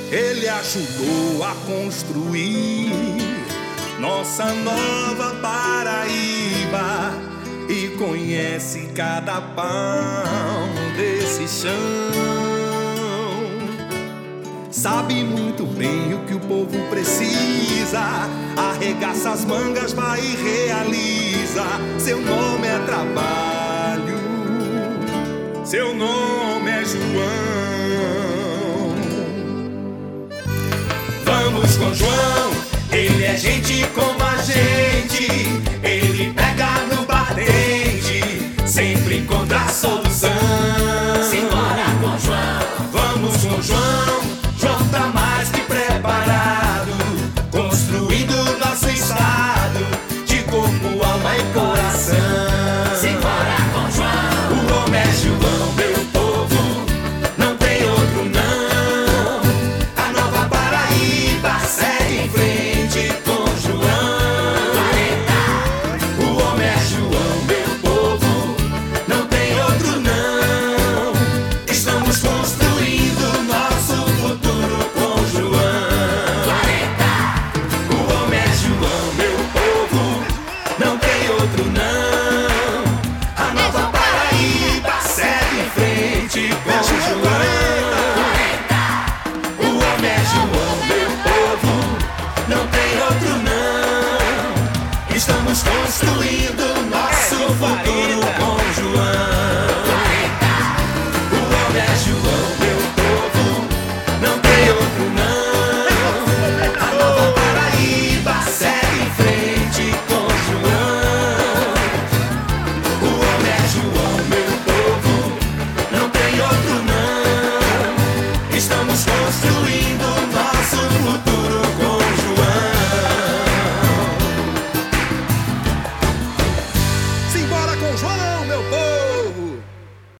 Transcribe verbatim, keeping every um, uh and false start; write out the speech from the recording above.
Ele ajudou a construir nossa nova Paraíba e conhece cada palmo desse chão. Sabe muito bem o que o povo precisa, arregaça as mangas, vai e realiza. Seu nome é trabalho, seu nome é João. Vamos com João, ele é gente como a gente. Ele pega no batente, sempre encontra a solução.